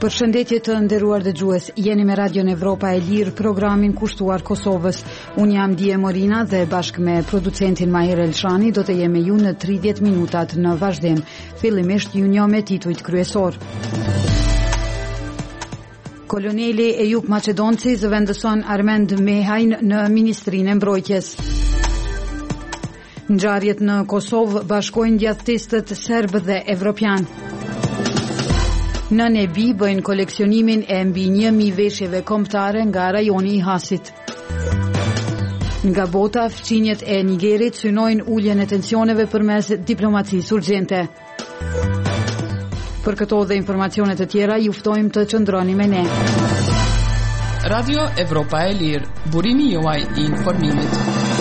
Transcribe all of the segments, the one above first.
Përshëndetje të nderuar dëgjues, jeni me Radion Evropa e Lirë, programin kushtuar Kosovës. Unë jam Dije Morina dhe bashkë me producentin Mahir Elshani do të jemi ju në 30 minutat në vazhdim. Fillimisht ju njoh me titujt kryesor. Koloneli Eyup Maqedonci zëvendëson Armend Mehajn në Ministrinë e Mbrojtjes. Ngjarjet në Kosovë bashkojnë djathtistët serb dhe evropian. Në Nebi bëjnë koleksionimin e mbi 1000 veshjeve kombëtare nga rajoni I Hasit. Nga bota, fqinjet e Nigerit synojnë uljen e tensioneve përmes diplomacisë urgjente. Për këto dhe informacione të tjera, ju ftojmë të qëndroni me ne. Radio Evropa e Lirë, burimi juaj I informimit.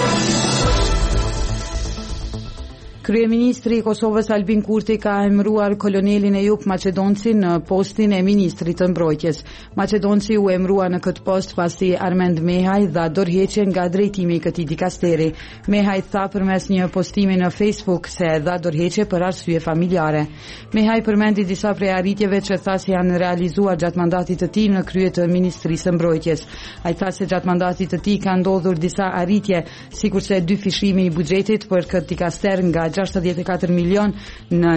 Kryeministri I Kosovës Albin Kurti ka emëruar kolonelin Eyup Maqedonci në postin e ministrit të mbrojtjes. Maqedonci u emërua në këtë post pasi Armend Mehaj dha dorëheqje nga drejtimi I këtij dikasteri. Mehaj tha përmes një postimi në Facebook se dha dorëheqje për arsye familjare. Mehaj përmendi disa prej arritjeve që tha se janë realizuar gjatë mandatit të tij në krye të Ministrisë së Mbrojtjes. Ai tha se gjatë mandatit të tij ka ndodhur disa arritje, sikurse 2 fishimi I buxhetit për këtë dikaster nga 64 milion në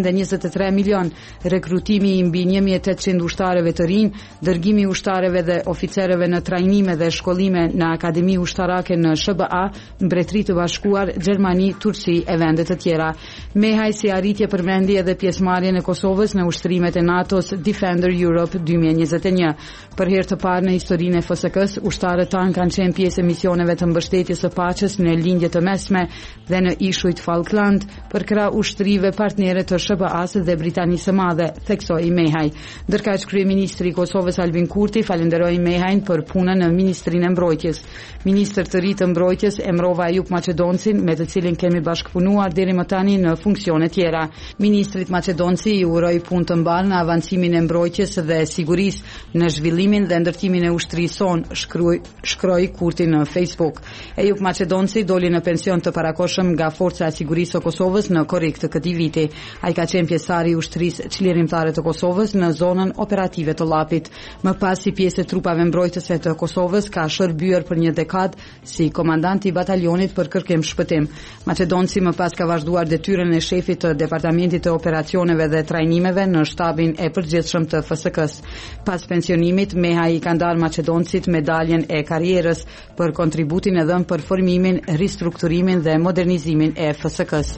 123 milion, rekrutimi I mbi 1800 ushtarëve të rinj, dërgimi I ushtarëve dhe oficerëve në trajnime dhe shkollime në Akademi Ushtarake në SBA, Mbretëri të Bashkuar, Gjermani, Turqi e vende të tjera. Mehaj si arritje përmendi edhe pjesëmarrjen e Kosovës në ushtrimet e NATO-s Defender Europe 2021. Për herë të parë në historinë e FSK-s, ushtarët tanë kanë qenë pjesë e misioneve të mbështetjes së paqes në lindje të mesme dhe në ishujt Falkland për krah ushtrive partnere të SBA-s dhe Britanisë së Madhe, theksoi Mehaj. Ndërkaq kryeministri I Kosovës Albin Kurti falenderoi Mehajn për punën në Ministrinë e Mbrojtjes. Ministër të ri të mbrojtjes emërova Eyup Maqedoncin, me të cilin kemi bashkëpunuar deri më tani në funksione tjera. Ministrit Maqedonci I uroi punë të mbarë në avancimin e mbrojtjes dhe sigurisë në zhvillimin dhe ndërtimin e ushtrisë sonë, shkroi Kurti në Facebook. Eyup Maqedonci doli në pension të parakohshëm nga Forca e Sigurisë të Kosovës në korrik të këtij viti. Ai ka qenë pjesëtar I ushtrisë çlirimtare të Kosovës në zonën operative të Llapit. Më pas si pjesë e trupave mbrojtëse të Kosovës ka shërbyer për një dekadë si komandant I batalionit për kërkim shpëtim. Maqedonci më pas ka vazhduar detyrën e shefit të Departamentit të Operacioneve dhe Trajnimeve në shtabin e përgjithshëm të FSK-s. Pas pensionimit, Mehaj I ka ndarë Maqedoncit medaljen e karrierës për kontributin e dhënë për formimin, ristrukturimin dhe modernizimin e FSK-s.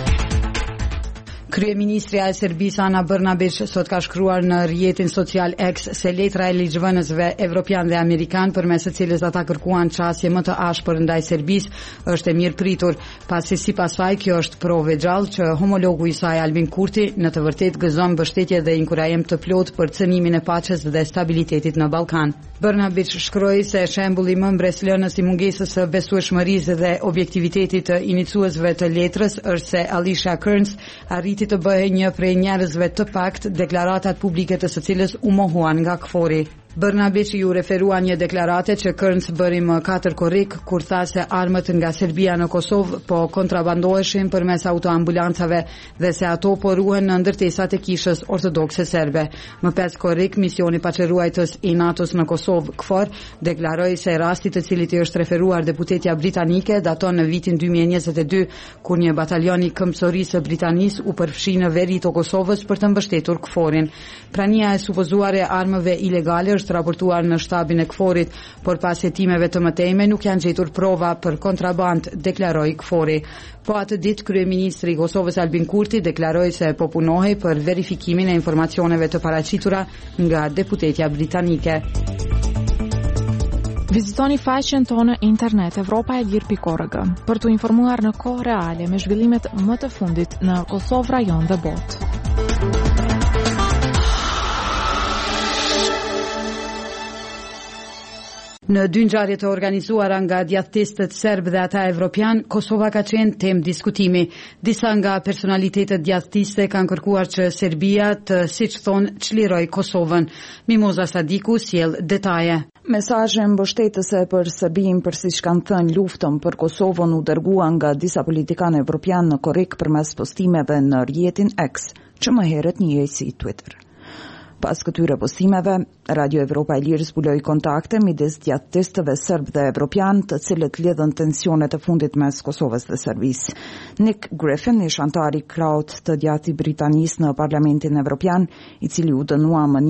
Kryeministrja e Serbisë Ana Brnabić sot ka shkruar në rrjetin social X se letra e ligjvënësve evropian dhe amerikan përmes së cilës ata kërkuan çastje më të ashpër ndaj Serbisë është e mirëpritur, pasi sipas saj kjo është provë gjallë që homologu I saj Albin Kurti në të vërtetë gëzon mbështetje dhe inkurajim të plotë për cënimin e paqes dhe stabilitetit në Ballkan. Brnabić shkroi se shembulli më mbreslënës I mungesës së besueshmërisë dhe objektivitetit të iniciuesve të letrës është se Alicia Kearns arriti të bëhej një prej njerëzve të pakt deklaratat publike të së cilës u mohuan nga KFOR-i. Brnabić ju referua një deklarate që Kearns bëri më 4 korrik kur tha se armët nga Serbia në Kosovë po kontrabandoheshin përmes autoambulancave dhe se ato po ruhen në ndërtesat e kishës ortodokse serbe. Më 5 korrik, misioni paçeruajtës I NATO-s në Kosovë, KFOR, deklaroi se rasti të cilit I është referuar deputetja britanike daton në vitin 2022 kur një batalion I këmbësorisë së Britanisë u përfshi në veri të Kosovës për të mbështetur KFOR-in. Prania e supozuar e armëve ilegale është raportuar në shtabin e KFOR-it, por pas hetimeve të mëtejme nuk janë gjetur prova për kontraband, deklaroi KFOR-i. Po atë ditë kryeministri I Kosovës Albin Kurti deklaroi se po punohej për verifikimin e informacioneve të paraqitura nga deputetja britanike. Vizitoni faqen tonë internet evropaelir.org për të informuar në kohë reale me zhvillimet më të fundit në Kosovë, rajon dhe botë. Në 2 ngjarje të organizuara nga djathtistët serb dhe ata evropian, Kosova ka qenë temë diskutimi. Disa nga personalitetet djathtiste kanë kërkuar që Serbia të, siç thonë, çliroj Kosovën. Mimoza Sadiku sjell detaje. Mesazhe mbështetëse për Serbinë, për siç kanë thënë luftën për Kosovën, u dërguan nga disa politikanë evropian në korrik përmes postimeve në rrjetin X, që më herët njihej si Twitter. Pas këtyre postimeve, Radio Evropa e Lirë zbuloi kontakte midis djathtistëve serb dhe evropian, të cilët lidhen tensionet e fundit mes Kosovës dhe Serbisë. Nick Griffin, ish antari kraut të djathtë i Britanisë në Parlamentin Evropian, i cili u dënua më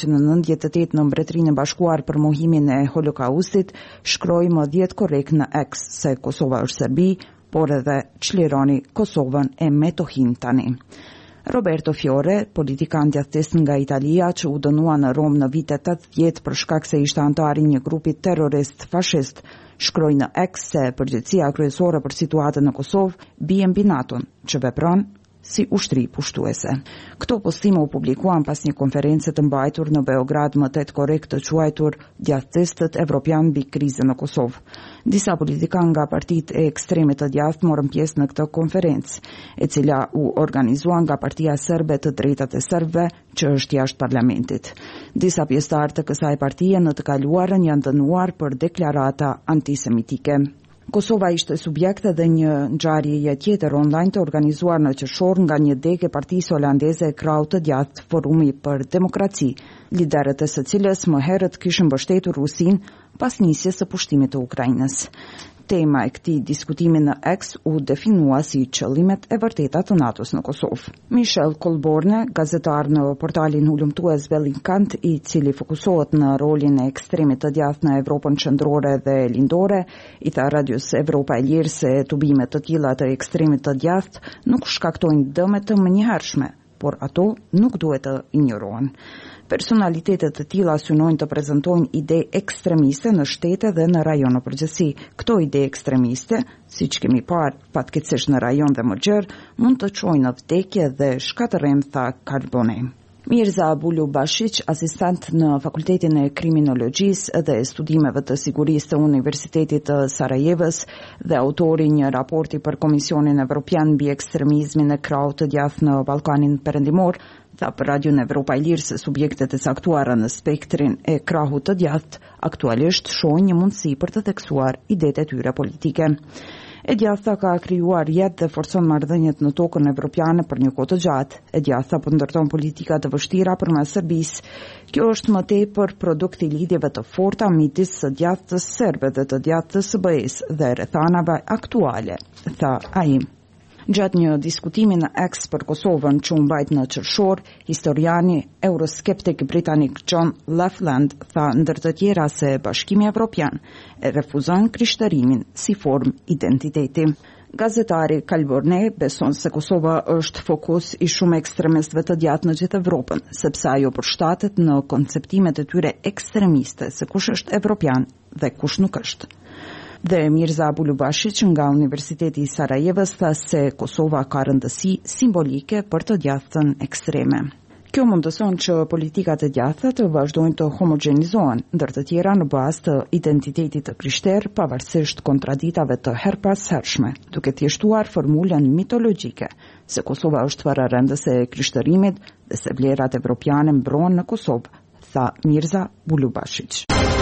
1998 në Mbretërinë e Bashkuar për mohimin e Holokaustit, shkroi më 10 korrekt në X se Kosova është Serbi, por edhe çlironi Kosovën e metohin tani. Roberto Fiore, politikan djathtist nga Italia që u dënua në Rom në vitet 80 për shkak se ishte antari një grupi terrorist fashist, shkroi në X se përgjegjësia kryesore për situatën në Kosovë bie mbi NATO-n, që vepron si ushtri pushtuese. Këto postime u publikuan pas një konferencë të mbajtur në Beograd më 8 korrekt të quajtur Djathtistët Evropian mbi krizën në Kosovë. Disa politikanë nga partitë e ekstremit të djathtë morën pjesë në këtë konferencë, e cila u organizua nga Partia Serbe të Drejtat e Serbëve, që është jashtë parlamentit. Disa pjesëtarë të kësaj partie në të kaluarën janë dënuar për deklarata antisemitike. Kosova ishte subjekt edhe një ngjarjeje tjetër online të organizuar në qershor nga një degë e partisë holandeze e krahut të djathtë Forumi për Demokraci, liderët e së cilës më herët kishin mbështetur Rusinë pas nisjes së pushtimit të Ukrainës. Tema e këtij diskutimi në X u definua si qëllimet e vërteta të NATO-s në Kosovë. Michel Colborne, gazetar në portalin hulumtues Bellingcat, i cili fokusohet në rolin e ekstremit të djathtë në Evropën qendrore dhe lindore, i tha Radios Evropa e Lirë se tubimet të tilla të ekstremit të djathtë nuk shkaktojnë dëme të menjëhershme, por ato nuk duhet të injorohen. Personalitetet të tilla synojnë të prezantojnë ide ekstremiste në shtete dhe në rajon në përgjithësi. Këto ide ekstremiste, siç kemi parë fatkeqësisht në rajon dhe më gjerë, mund të çojnë në vdekje dhe shkatërrim, tha Carbone. Mirza Bulubashic, asistent në Fakultetin e Kriminologjisë dhe Studimeve të Sigurisë të Universitetit të Sarajevës dhe autori një raporti për Komisionin Evropian mbi ekstremizmin e krahut të djathtë në Ballkanin Perëndimor, tha për Radion Evropa e Lirë se subjektet e caktuara në spektrin e krahut të djathtë aktualisht shohin një mundësi për të theksuar idetë e tyre politike. E djathta ka krijuar jetë dhe forcon marrëdhëniet në tokën evropiane për një kohë të gjatë. E djathta po ndërton politika të vështira përmes Serbisë. Kjo është më tepër produkt i lidhjeve të forta midis së djathtës serbe dhe të djathtës së BE-s dhe rrethanave aktuale, tha ai. Gjatë një diskutimi në X për Kosovën që u mbajt në qershor, historiani euroskeptik britanik John Laughlin tha ndër të tjera se Bashkimi Evropian e refuzon krishtërimin si formë identiteti. Gazetari Calborne beson se Kosova është fokus i shumë ekstremistëve të djathtë në gjithë Evropën, sepse ajo përshtatet në konceptimet e tyre ekstremiste se kush është evropian dhe kush nuk është. Dhe Mirza Bulubashic nga Universiteti i Sarajevës tha se Kosova ka rëndësi simbolike për të djathtën ekstreme. Kjo mundëson që politikat e djathta të vazhdojnë të homogenizohen, ndër të tjera në bazë të identitetit të krishterë, pavarësisht kontraditave të herpashershme, duke thjeshtuar formulën mitologjike se Kosova është pararendëse e krishtërimit dhe se vlerat evropiane mbrohen në Kosovë, tha Mirza Bulubashic.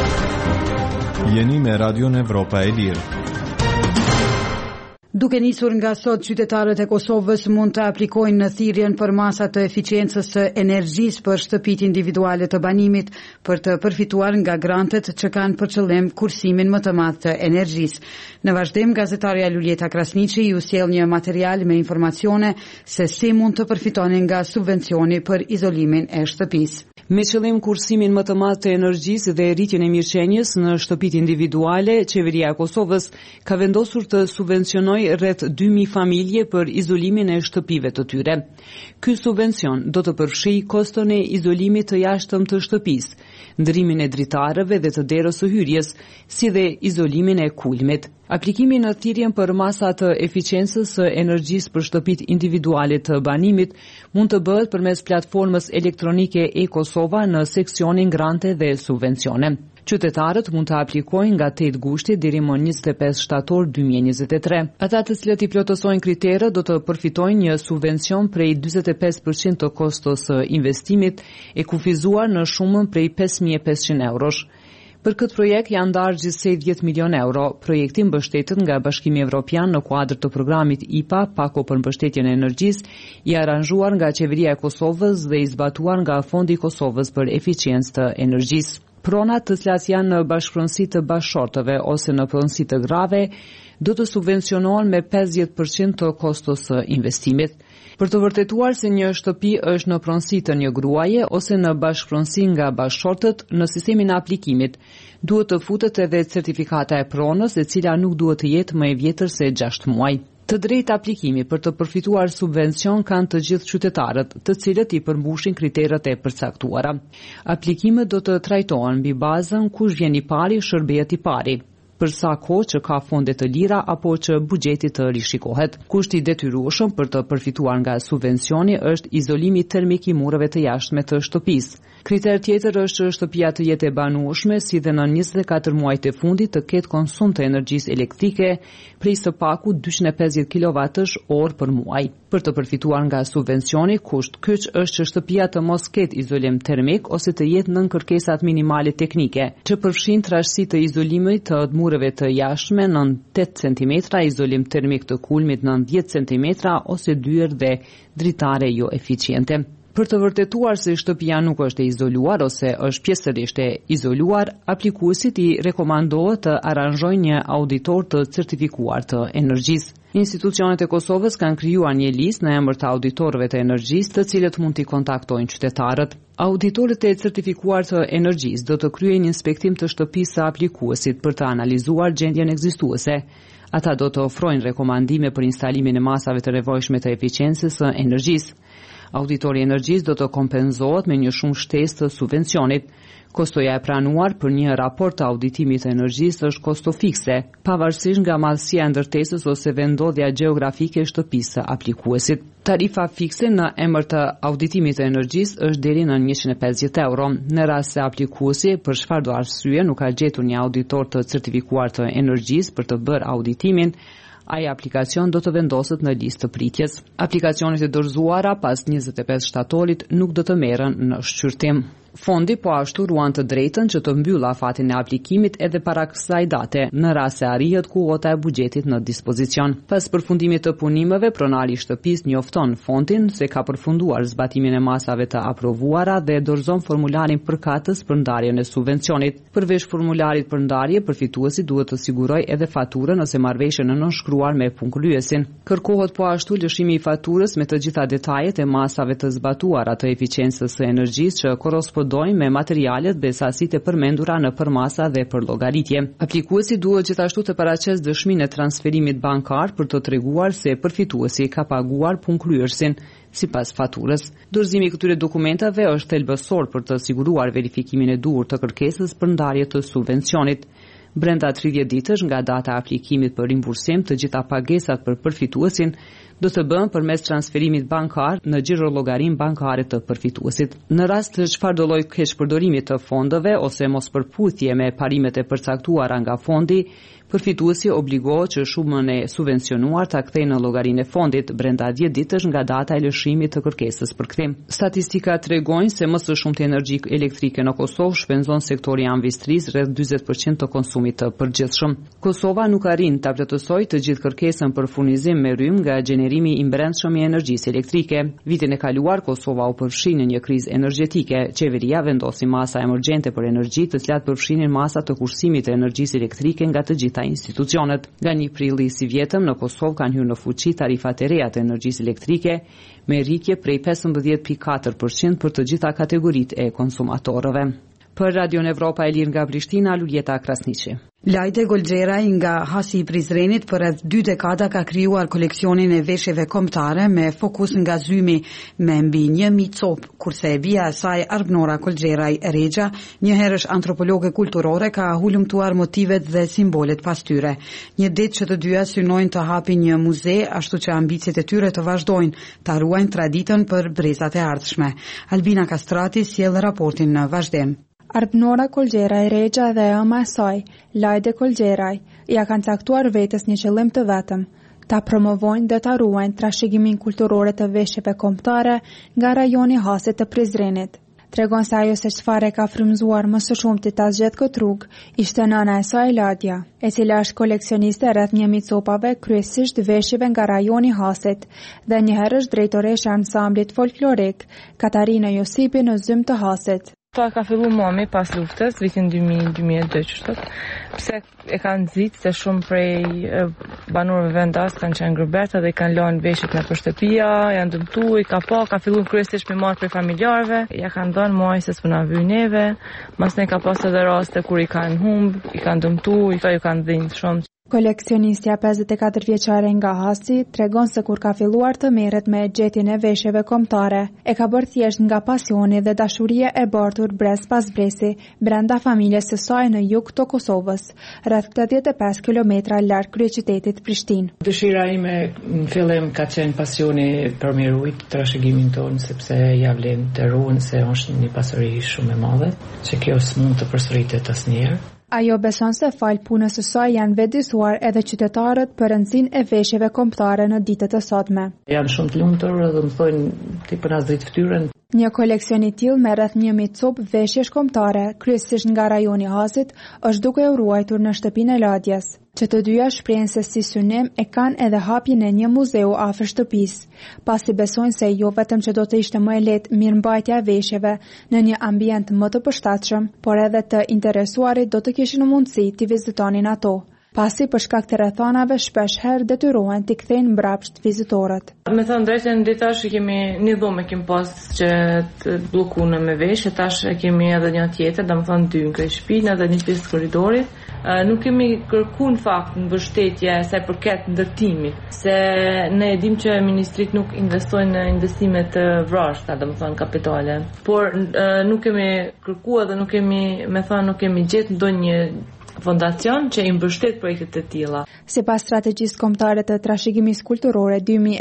Jeni me Radion Evropa e Lirë. Duke nisur nga sot, qytetarët e Kosovës mund të aplikojnë në thirrjen për masa të eficiencës së energjisë për shtëpitë individuale të banimit për të përfituar nga grantet që kanë për qëllim kursimin më të madh të energjisë. Në vazhdim, gazetarja Luljeta Krasniqi ju sjell një material me informacione se si mund të përfitoni nga subvencioni për izolimin e shtëpisë. Me qëllim kursimin më të madh të energjisë dhe rritjen e mirëqenies në shtëpitë individuale, qeveria e Kosovës ka vendosur të subvencionojë rreth 2000 familje për izolimin e shtëpive të tyre. Ky subvencion do të përfshijë koston e izolimit të jashtëm të shtëpisë, ndrimin e dritarëve dhe të derës së hyrjes, si dhe izolimin e kulmit. Aplikimi në thirrjen për masa të eficiencës së energjisë për shtëpitë individuale të banimit mund të bëhet përmes platformës elektronike e-Kosova në seksionin grante dhe subvencione. Qytetarët mund të aplikojnë nga 8 gushti deri më 25 shtator 2023. Ata të cilët i plotësojnë kriteret do të përfitojnë një subvencion prej 45% të kostos së investimit e kufizuar në shumën prej 5.500 eurosh. Për këtë projekt janë ndarë gjithsej 10 milion euro. Projekti mbështetet nga Bashkimi Evropian në kuadër të programit IPA, Pako për mbështetjen e energjisë, i aranjuar nga Qeveria e Kosovës dhe i zbatuar nga Fondi i Kosovës për eficiencë të energjisë. Pronat të cilat janë në bashkëpronësi të bashkëshortëve ose në pronësi të grave do të subvencionohen me 50% të kostos së investimit. Për të vërtetuar se një shtëpi është në pronësi të një gruaje ose në bashkëpronësi nga bashkëshortët, në sistemin e aplikimit duhet të futet edhe certifikata e pronës, e cila nuk duhet të jetë më e vjetër se 6 muaj. Të drejtë aplikimi për të përfituar subvencion kanë të gjithë qytetarët, të cilët i përmbushin kriteret e përcaktuara. Aplikimet do të trajtohen mbi bazën kush vjen i pari, shërbehet i pari, për sa kohë që ka fonde të lira apo që buxheti të rishikohet. Kushti i detyrueshëm për të përfituar nga subvencioni është izolimi termik i mureve të jashtme të shtëpisë. Kriter tjetër është që shtëpia të jetë e banueshme, si dhe në 24 muajt e fundit të ketë konsum të energjisë elektrike prej së paku 250 kWh për muaj. Për të përfituar nga subvencioni, kusht kyç është që shtëpia të mos ketë izolim termik ose të jetë nën kërkesat minimale teknike, që përfshin trashësi të izolimit të mureve të jashtme nën 8 cm, izolim termik të kulmit nën 10 cm ose dyer dhe dritare jo eficiente. Për të vërtetuar se shtëpia nuk është e izoluar ose është pjesërisht e izoluar, aplikuesit i rekomandohet të aranjojnë një auditor të certifikuar të energjisë. Institucionet e Kosovës kanë krijuar një listë në emër të auditorëve të energjisë, të cilët mund t'i kontaktojnë qytetarët. Auditorët e certifikuar të energjisë do të kryejnë inspektim të shtëpisë së aplikuesit për të analizuar gjendjen ekzistuese. Ata do të ofrojnë rekomandime për instalimin e masave të nevojshme të eficiencës së energjisë. Auditori i energjisë do të kompenzohet me një shumë shtesë të subvencionit. Kostoja e pranuar për një raport të auditimit të energjisë është kosto fikse, pavarësisht nga madhësia e ndërtesës ose vendodhja gjeografike e shtëpisë së aplikuesit. Tarifa fikse në emër të auditimit të energjisë është deri në 150 euro. Në rast se aplikuesi për çfarëdo arsye nuk ka gjetur një auditor të certifikuar të energjisë për të bërë auditimin, ai aplikacion do të vendoset në listë të pritjes. Aplikacionet e dorëzuara pas 25 shtatorit nuk do të merren në shqyrtim. Fondi po ashtu ruan të drejtën që të mbyllë afatin e aplikimit edhe para kësaj date, në rast se arrihet kuota e buxhetit në dispozicion. Pas përfundimit të punimeve, pronari i shtëpisë njofton fondin se ka përfunduar zbatimin e masave të aprovuara dhe dorëzon formularin përkatës për ndarjen e subvencionit. Përveç formularit për ndarje, përfituesi duhet të sigurojë edhe faturën ose marrëveshjen e nënshkruar me punkryesin. Kërkohet po ashtu lëshimi i faturës me të gjitha detajet e masave të zbatuara të eficiencës së energjisë që korrespondojnë me materialet dhe sasitë e përmendura në përmasa dhe për llogaritje. Aplikuesi duhet gjithashtu të paraqesë dëshminë e transferimit bankar për të treguar se përfituesi ka paguar punkryesin sipas faturës. Dorëzimi i këtyre dokumentave është thelbësor për të siguruar verifikimin e duhur të kërkesës për ndarje të subvencionit. Brenda 30 ditësh nga data e aplikimit për rimbursim, të gjitha pagesat për përfituesin do të bëhen përmes transferimit bankar në xhirollogarin bankare të përfituesit. Në rast të çfarëdo lloji keqpërdorimi të fondeve ose mospërputhje me parimet e përcaktuara nga fondi, përfituesi obligohet që shumën e subvencionuar ta kthejë në llogarinë e fondit brenda 10 ditësh nga data e lëshimit të kërkesës për kthim. Statistikat tregojnë se më së shumti energji elektrike në Kosovë shpenzon sektori ambistrisë rreth 40% të konsumit të përgjithshëm. Kosova nuk arrin ta plotësojë të gjithë kërkesën për furnizim me rrymë nga gjenerimi i brendshëm i energjisë elektrike. Vitin e kaluar Kosova u përfshi në një krizë energjetike. Qeveria vendosi masa emergjente për energji, të cilat përfshinin masa të kursimit të energjisë elektrike nga të gjitha institucionet. Nga 1 prilli si vjetëm në Kosovë kanë hyrë në fuqi tarifat e reja të energjisë elektrike me rritje prej 15.4% për të gjitha kategoritë e konsumatorëve. Për Radion Evropa e Lirë nga Prishtina, Luljeta Krasniqi. Lajde Golxheraj nga Hasi i Prizrenit për rreth 2 dekada ka krijuar koleksionin e veshjeve kombëtare me fokus nga zymi me mbi 1000 copë, kurse bia e saj Arbnora Golxheraj Rexha, një herësh antropologe kulturore, ka hulumtuar motivet dhe simbolet pas tyre. Një ditë që të dyja synojnë të hapin një muze, ashtu që ambicjet e tyre të vazhdojnë, ta ruajnë traditën për brezat e ardhshme. Albina Kastrati sjell raportin në vazhdim. Arbnora Golxheraj Rexha dhe ëma e saj, Lajde Golxheraj, ja kanë caktuar vetes një qëllim të vetëm, ta promovojnë dhe ta ruajnë trashëgimin kulturore të veshjeve kombëtare nga rajoni Hasit të Prizrenit. Tregon se ajo se çfarë ka frymzuar më së shumti ta zgjedh këtë rrugë ishte nëna e saj Ladja, e cila është koleksioniste rreth 1000 copave, kryesisht veshjeve nga rajoni Hasit, dhe njëherë është drejtoresha e ansamblit folklorik Katarina Josipi në Zymë të Hasit. Ka fillu mami pas luftës, vitin 2002 qështot, pse e kanë nxit se shumë prej banorëve vendas kanë qenë grëberta dhe i kanë lënë veshjet në shtëpia, janë dëmtu, ka fillu kryesisht me marrë prej familjarëve, ja kanë dhënë muaj se s'puna vyj neve, mas ne ka pas edhe raste kur i kanë humb, i kanë dëmtu, i kanë dhimbë shumë. Koleksionistja 54 vjeçare nga Hasi tregon se kur ka filluar të merret me gjetjen e veshjeve kombëtare, e ka bërë thjesht nga pasioni dhe dashuria e bartur brez pas brezi brenda familjes së saj në jug të Kosovës, rreth 85 kilometra larg kryeqytetit Prishtinë. Dëshira ime në fillim ka qenë pasioni për me rujt trashëgimin tonë, sepse ja vlen të ruajnë se është një pasuri shumë e madhe, që kjo s'mund të përsëritet asnjëherë. Ajo beson se fal punës së saj janë vetëdijsuar edhe qytetarët për rëndësinë e veshjeve kombëtare në ditët e sotme. Janë shumë të lumtur dhe më thonë ti po na zrit fytyrën. Një koleksion i tillë me rreth 1000 copë veshjesh kombëtare, kryesisht nga rajoni Hasit, është duke u ruajtur në shtëpinë e Ladjes. Që të dyja shprehen se si synim e kanë edhe hapjen e një muzeu afër shtëpisë, pasi besojnë se jo vetëm që do të ishte më e lehtë mirëmbajtja e veshjeve në një ambient më të përshtatshëm, por edhe të interesuarit do të kishin mundësi të vizitonin ato, pasi për shkak të rrethonave shpesh herë detyrohen t'i kthejnë mbrapsht vizitorët. Me thënë drejtën, ditash kemi një dhomë kemi pas që të bllokuar me veshje, tash kemi edhe një tjetër, domethënë dy në shtëpinë edhe një pjesë korridorit. Nuk kemi kërkuar në fakt në mbështetje sa i përket ndërtimit, se ne e dim që ministrit nuk investojnë në investime të vrashta, domethënë kapitale. Por nuk kemi kërkuar dhe nuk kemi gjetë ndonjë fondacion që i mbështet projekte të tilla. Sipas strategjisë kombëtare të trashëgimisë kulturore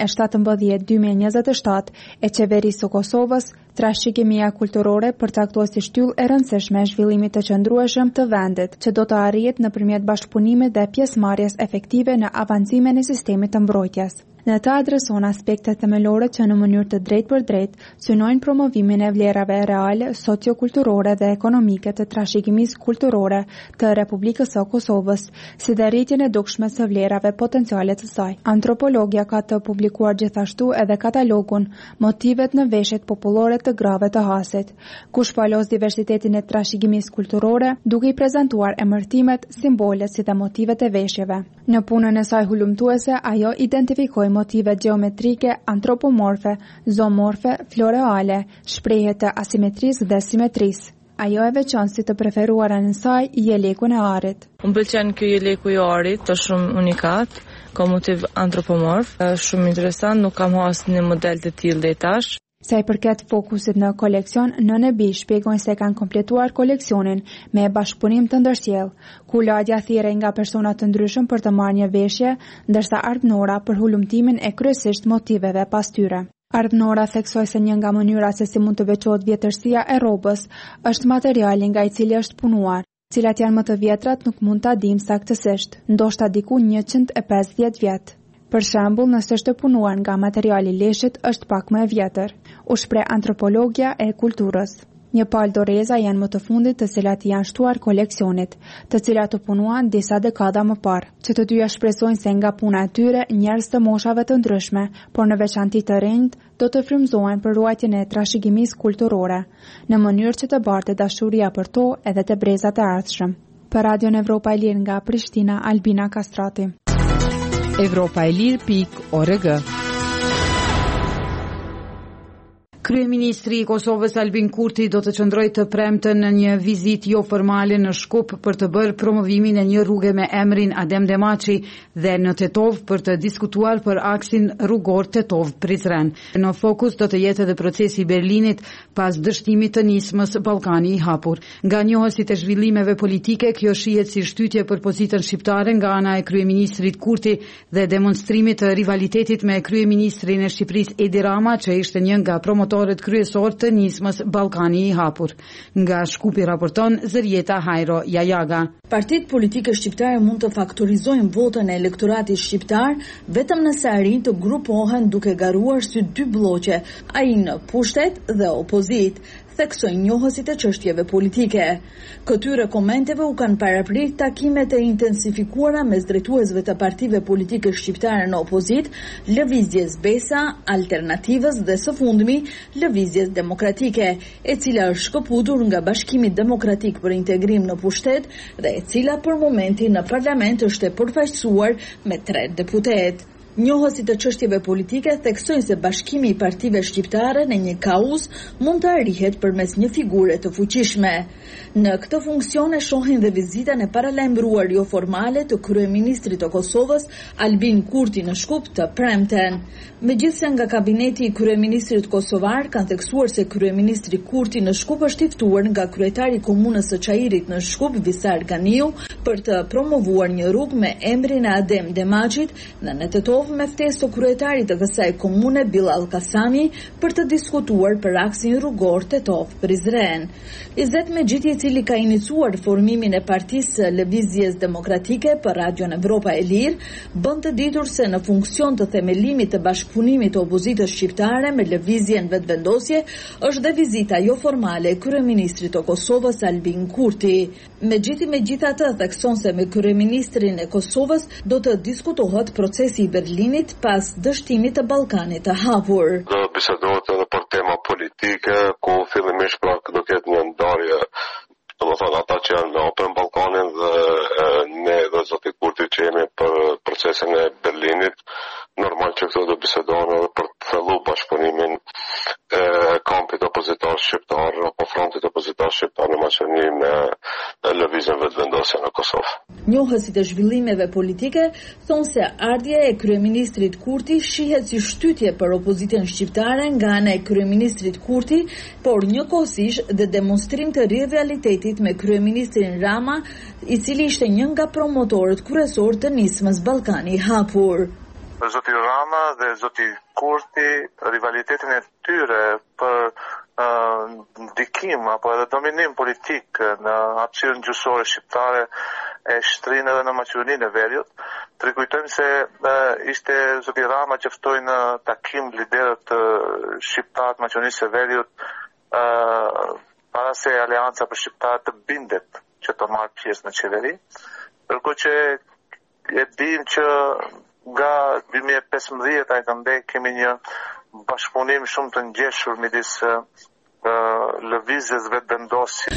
2017-2027 e Qeverisë së Kosovës, trashëgimia kulturore përcaktohet si shtyllë e rëndësishme e zhvillimit të qëndrueshëm të vendit, që do të arrihet nëpërmjet bashkëpunimit dhe pjesëmarrjes efektive në avancimin e sistemit të mbrojtjes. Në të adreson aspektet themelore që në mënyrë të drejtë për drejtë synojnë promovimin e vlerave reale, sociokulturore dhe ekonomike të trashëgimisë kulturore të Republikës së Kosovës, si dhe rritjen e dukshme së vlerave potenciale të saj. Antropologja ka të publikuar gjithashtu edhe katalogun Motivet në veshjet popullore të grave të Hasit, ku shpalos diversitetin e trashëgimisë kulturore, duke i prezantuar emërtimet, simbolet si dhe motivet e veshjeve. Në punën e saj hulumtuese, ajo identifikoi motive geometrike, antropomorfe, zoomorfe, floreale, shprehje të asimetrisë dhe simetrisë. Ajo e veçon si të preferuarën në saj jelekun e arit. Më pëlqen ky jeleku i arit, është shumë unikat, ka motiv antropomorf, është shumë interesant, nuk kam hasur një model të tillë deri tash. Sa i përket fokusit në koleksion, Nën e Bi shpjegojnë se kanë kompletuar koleksionin me bashkëpunim të ndërsjellë, ku Ladja thirrej nga persona të ndryshëm për të marrë një veshje, ndërsa Ardhnora për hulumtimin e kryesisht motiveve pas tyre. Ardhnora theksoi se një nga mënyrat se si mund të veçohet vjetërsia e rrobës është materiali nga i cili është punuar. Cilat janë më të vjetrat nuk mund ta dim saktësisht, ndoshta diku 150 vjet. Për shembull, nëse është punuar nga materiali leshit, është pak më e vjetër, u shpreh antropologja e kulturës. Një palë doreza janë më të fundit të cilat janë shtuar koleksionit, të cilat u punuan disa dekada më parë. Që të dyja shpresojnë se nga puna e tyre, njerëz të moshave të ndryshme, por në veçanti të rinjt, do të frymëzohen për ruajtjen e trashëgimisë kulturore, në mënyrë që të bartet dashuria për to edhe të brezat e ardhshëm. Për Radion Evropa e Lirë nga Prishtina, Albina Kastrati. Evropaelir.org. Kryeministri i Kosovës Albin Kurti do të qëndrojë të premten në një vizitë jo formale në Shkup për të bërë promovimin e një rruge me emrin Adem Demaçi dhe në Tetov për të diskutuar për aksin rrugor Tetov-Prizren. Në fokus do të jetë edhe procesi i Berlinit pas dështimit të nismës Ballkani i hapur. Nga njohësit e zhvillimeve politike, kjo shihet si shtytje për pozitën shqiptare nga ana e kryeministrit Kurti dhe demonstrimit të rivalitetit me kryeministrin e Shqipërisë Edi Rama, që ishte një nga promotorët kryesor të nismës Ballkani i hapur. Nga Shkupi raporton Zërieta Hajro Jajaga. Partitë politike shqiptare mund të faktorizojnë votën e elektoratit shqiptar vetëm nëse arrin të grupohen duke garuar si dy bloqe, ai në pushtet dhe opozit, theksojnë njohësit e çështjeve politike. Këtyre komenteve u kanë paraprit takimet e intensifikuara mes drejtuesve të partive politike shqiptare në opozit, Lëvizjes Besa, Alternativës dhe së fundmi Lëvizjes Demokratike, e cila është shkëputur nga Bashkimi Demokratik për Integrim në pushtet dhe e cila për momentin në parlament është e përfaqësuar me 3 deputet. Njohësit të çështjeve politike theksojnë se bashkimi i partive shqiptare në një kauz mund të arrihet përmes një figure të fuqishme. Në këtë funksion e shohin dhe vizitën e paralajmëruar jo formale të kryeministrit të Kosovës Albin Kurti në Shkup të premten. Megjithse nga kabineti i kryeministrit kosovar kanë theksuar se kryeministri Kurti në Shkup është i ftuar nga kryetari i komunës së Çajirit në Shkup Visar Ganiu për të promovuar një rrugë me emrin e Adem Demaçit në Netetov me ftesë të kryetarit të kësaj komune Bilal Kasami për të diskutuar për aksin rrugor Tetov-Prizren. Izzet Mexhiti, i cili ka iniciuar formimin e Partisë Lëvizjes Demokratike për Radion Evropa e Lirë, bën të ditur se në funksion të themelimit të bashkëpunimit të opozitës shqiptare me lëvizjen vetvendosje është dhe vizita jo formale e kryeministrit të Kosovës Albin Kurti. Mexhiti megjithatë thekson se me kryeministrin e Kosovës do të diskutohet procesi i Berlinit pas dështimit të Ballkanit të hapur. Do bisedohet edhe për tema politike, ku fillimisht pra do ketë një ndarje, domethënë ata që janë në Open Ballkanin dhe ne dhe zoti Kurti që jemi për procesin e Berlinit, normal që këto do bisedohen edhe për të thellu bashkëpunimin e kampit opozitar shqiptar apo frontit opozitar shqiptar në Maqedoni me lëvizjen vetvendosje në Kosovë. Njohësit e zhvillimeve politike thonë se ardhja e kryeministrit Kurti shihet si shtytje për opozitën shqiptare nga ana e kryeministrit Kurti, por njëkohësisht dhe demonstrim të rivalitetit me kryeministrin Rama, i cili ishte një nga promotorët kryesor të nismës Ballkani i hapur. Zoti Rama dhe zoti Kurti, rivalitetin e tyre për ndikim apo edhe dominim politik në hapësirën gjysore shqiptare e shtrinë edhe në Maqedoninë e Veriut. Të rikujtojmë se ishte zoti Rama që ftoi në takim liderët shqiptar të Maqedonisë së Veriut para se Aleanca për Shqiptarët të bindet që të marrë pjesë në qeveri. Ndërkohë që e dim që nga 2015 a këndej kemi një bashkëpunim shumë të ngjeshur midis lëvizjes vetvendosje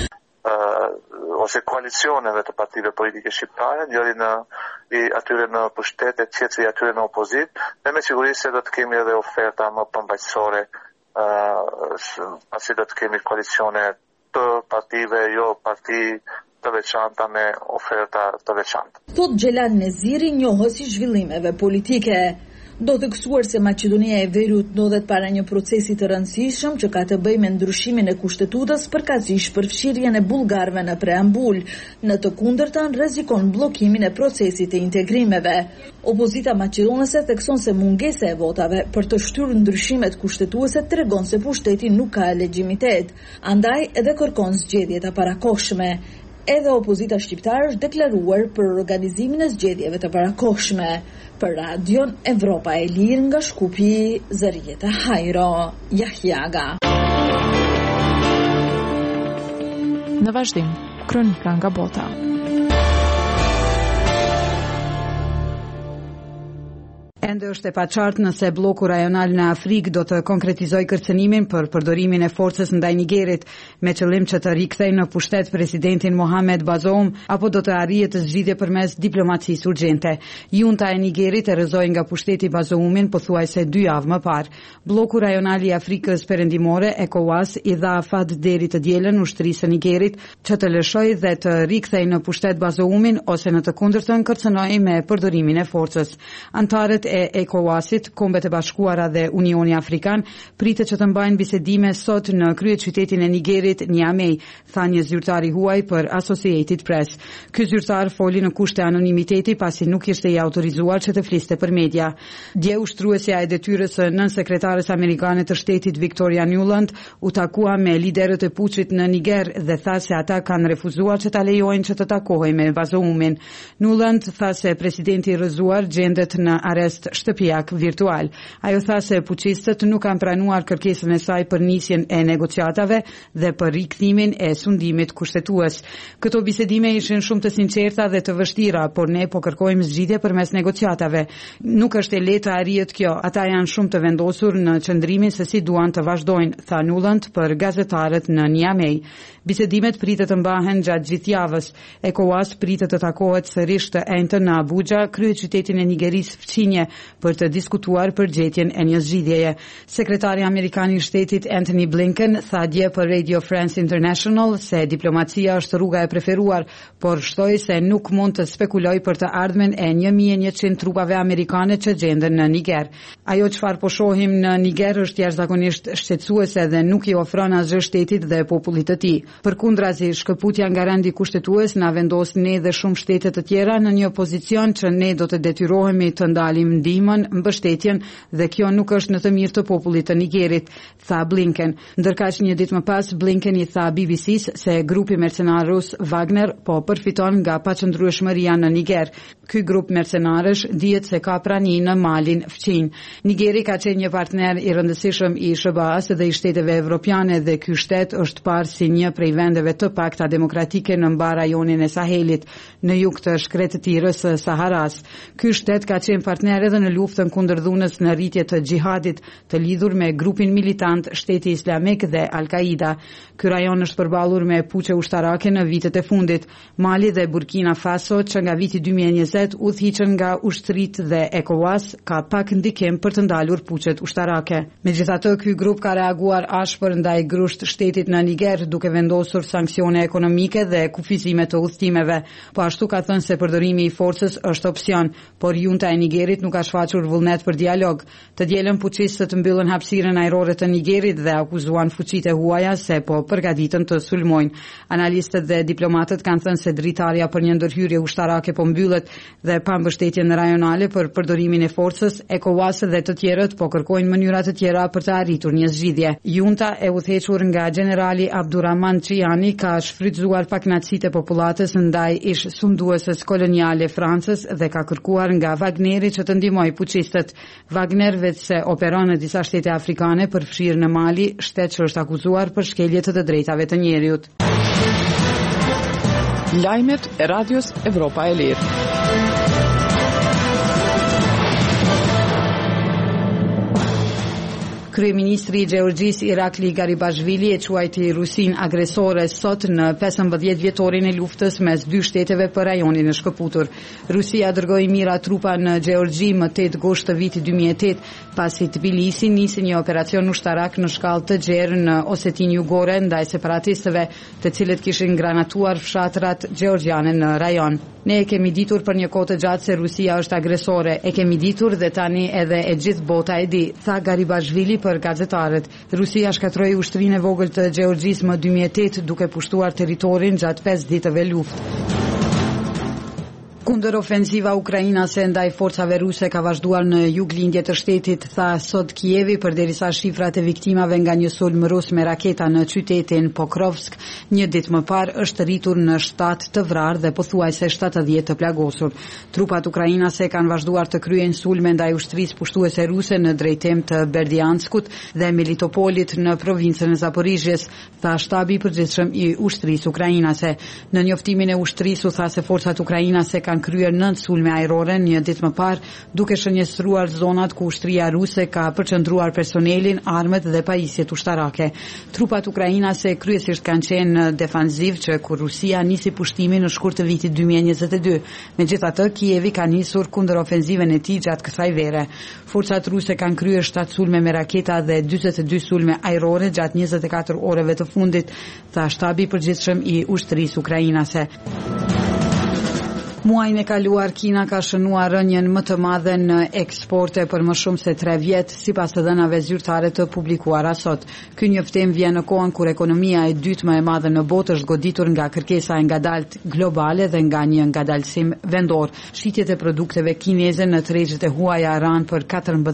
ose koalicioneve të partive politike shqiptare, njëri atyre në pushtet e tjetri atyre në opozit, dhe me siguri se do të kemi edhe oferta më përmbajtësore, pasi do të kemi koalicione të partive, jo parti të veçanta me oferta të veçanta. Thot Xhelal Neziri, njohës i zhvillimeve politike. Do të theksuar se Maqedonia e Veriut ndodhet para një procesi të rëndësishëm që ka të bëjë me ndryshimin e kushtetutës, përkatësisht përfshirjen e bullgarëve në preambul. Në të kundërtën rrezikon bllokimin e procesit të integrimeve. Opozita maqedonese thekson se mungesa e votave për të shtyrë ndryshimet kushtetuese tregon se pushteti nuk ka legjitimitet, andaj edhe kërkon zgjedhje të parakohshme. Edhe opozita shqiptare është deklaruar për organizimin e zgjedhjeve të parakohshme. Për Radion Evropa e Lirë nga Shkupi, Zërieta Hajro, Jahjaga. Në vazhdim, kronika nga bota. Ende është e paqartë nëse bloku rajonal në Afrikë do të konkretizojë kërcënimin për përdorimin e forcës ndaj Nigerit me qëllim që të rikthejë në pushtet presidentin Mohamed Bazoum apo do të arrihet të zgjidhje përmes diplomacisë urgjente. Junta e Nigerit e rrëzoi nga pushteti Bazoumin pothuajse 2 javë më parë. Bloku rajonal i Afrikës Perëndimore ECOWAS i dha afat deri të dielën ushtrisë së Nigerit që të lëshojë dhe të rikthejë në pushtet Bazoumin ose në të kundërtën kërcënojë me përdorimin e forcës. Antarët e ECOWAS-it, Kombet e Bashkuara dhe Unioni Afrikan pritet që të mbajnë bisedime sot në kryeqytetin e Nigerit, Niamey, tha një zyrtar i huaj për Associated Press. Ky zyrtar foli në kushte anonimiteti pasi nuk ishte i autorizuar që të fliste për media. Dje ushtruesja e detyrës së nënsekretares amerikane të shtetit Victoria Nuland u takua me liderët e puçit në Niger dhe tha se ata kanë refuzuar që ta lejojnë që të takohej me Bazoumin. Nuland tha se presidenti i rrëzuar gjendet në arrest është shtëpiak virtual. Ajo tha se fuqistët nuk kanë pranuar kërkesën e saj për nisjen e negociatave dhe për rikthimin e sundimit kushtetues. Këto bisedime ishin shumë të sinqerta dhe të vështira, por ne po kërkojmë zgjidhje përmes negociatave. Nuk është e lehtë arrihet kjo. Ata janë shumë të vendosur në qëndrimin se si duan të vazhdojnë, tha Nuland për gazetarët në Niamey. Bisedimet pritet të mbahen gjatë gjithë javës. ECOWAS pritet të takohet sërish të enjtën në Abuja, kryeqytetin e Nigerisë fqinje, për të diskutuar përgjetjen e një zgjidhjeje. Sekretari amerikan i shtetit Antony Blinken tha dje për Radio France International se diplomacia është rruga e preferuar, por shtoi se nuk mund të spekuloj për të ardhmen e 1100 trupave amerikane që gjenden në Niger. Ajo çfarë po shohim në Niger është jashtëzakonisht shqetësuese dhe nuk i ofron asgjë shtetit dhe popullit të tij. Përkundrazi, shkëputja nga rendi kushtetues na vendos ne dhe shumë shtete të tjera në një pozicion që ne do të detyrohemi të ndalim ndihmën, mbështetjen dhe kjo nuk është në të mirë të popullit të Nigerit, tha Blinken. Ndërkaq një ditë më pas, Blinken i tha BBC-s se grupi mercenar rus Wagner po përfiton nga paqëndrueshmëria në Niger. Ky grup mercenarësh dihet se ka prani në Malin fqinj. Nigeri ka qenë një partner i rëndësishëm i SBA-s dhe i shteteve evropiane dhe ky shtet është parë si një prej vendeve të pakta demokratike në mbar rajonin e Sahelit, në jug të shkretëtirës së Saharas. Ky shtet ka qenë partner edhe në luftën kundër dhunës në rritje të xhihadit, të lidhur me grupin militant Shteti Islamik dhe Al-Qaida. Ky rajon është përballur me puçe ushtarake në vitet e fundit. Mali dhe Burkina Faso, që nga viti 2020 udhëhiqën nga ushtritë dhe ECOWAS, ka pak ndikim për të ndalur puçet ushtarake. Megjithatë, ky grup ka reaguar ashpër ndaj grusht shtetit në Niger, duke vendosur sanksione ekonomike dhe kufizime të udhëtimeve. Po ashtu ka thënë se përdorimi i forcës është opsion, por junta e Nigerit nuk ka shfaqur vullnet për dialog. Të dielën fuqistët mbyllën hapësirën ajrore të Nigerit dhe akuzuan fuqitë e huaja se po përgatiten të sulmojnë. Analistët dhe diplomatët kanë thënë se dritarja për një ndërhyrje ushtarake po mbyllet dhe pa mbështetjen rajonale për përdorimin e forcës, ECOWAS dhe të tjerët po kërkojnë mënyra të tjera për të arritur një zgjidhje. Junta e udhëhequr nga generali Abdurrahman Chiani ka shfrytzuar pakënaqësitë e popullatës ndaj ish sunduesës koloniale Francës dhe ka kërkuar nga Wagneri që të ndihmojë fuqistët. Wagner vetë se operon në disa shtete afrikane përfshirë në Mali, shtet që është akuzuar për shkelje të drejtave të njeriut. Lajmet e Radios Evropa e Lirë. Kryeministri i Gjeorgjisë Irakli Garibashvili e quajti Rusinë agresore sot në 15 vjetorin e luftës mes dy shteteve për rajonin e shkëputur. Rusia dërgoi mira trupa në Gjeorgji më 8 gusht të vitit 2008, pasi Tbilisi nisi një operacion ushtarak në shkallë të gjerë në Osetinë Jugore ndaj separatistëve, të cilët kishin granatuar fshatrat gjeorgjiane në rajon. Ne e kemi ditur për një kohë të gjatë se Rusia është agresore, e kemi ditur dhe tani edhe e gjithë bota e di, tha Garibashvili për gazetarët. Rusia shkatroi ushtrinë e vogël të Gjeorgjisë më 2008 duke pushtuar territorin gjatë 5 ditëve luftë. Kundër ofensiva ukrainase ndaj forcave ruse ka vazhduar në juglindje të shtetit, tha sot Kijevi, përderisa shifrat e viktimave nga një sulm rus me raketa në qytetin Pokrovsk një ditë më parë është rritur në 7 të vrarë dhe pothuajse 70 të plagosur. Trupat ukrainase kanë vazhduar të kryejnë sulme ndaj ushtrisë pushtuese ruse në drejtim të Berdianskut dhe Melitopolit në provincën e Zaporizhjes, tha shtabi i përgjithshëm i ushtrisë ukrainase. Në njoftimin e ushtrisë u tha se forcat ukrainase kanë kryer 9 sulme ajrore një ditë më parë, duke shënjestruar zonat ku ushtria ruse ka përqendruar personelin, armët dhe pajisjet ushtarake. Trupat ukrainase kryesisht kanë qenë në defanziv që kur Rusia nisi pushtimin në shkurt të vitit 2022. Megjithatë, Kijevi ka nisur kundër ofenziven e tij gjatë kësaj vere. Forcat ruse kanë kryer 7 sulme me raketa dhe 42 sulme ajrore gjatë 24 orëve të fundit, tha shtabi i përgjithshëm i ushtrisë ukrainase. Muajin e kaluar Kina ka shënuar rënien më të madhe në eksporte për më shumë se 3 vjet, sipas të dhënave zyrtare të publikuara sot. Ky njoftim vjen në kohën kur ekonomia e dytë më e madhe në botë është goditur nga kërkesa e ngadalt globale dhe nga një ngadalësim vendor. Shitjet e produkteve kineze në tregjet e huaja ranë për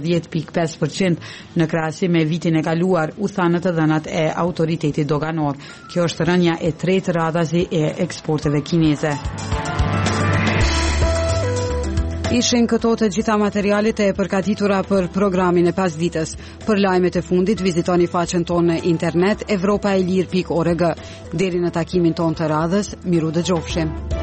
14.5% në krahasim me vitin e kaluar, u thanë të dhënat e autoritetit doganor. Kjo është rënja e tretë radhazi e eksporteve kineze. Ishin këto të gjitha materialet e përgatitura për programin e pasdites. Për lajmet e fundit, vizitoni faqen tonë në internet evropaelir.org. Deri në takimin tonë të radhës, miru dëgjofshim.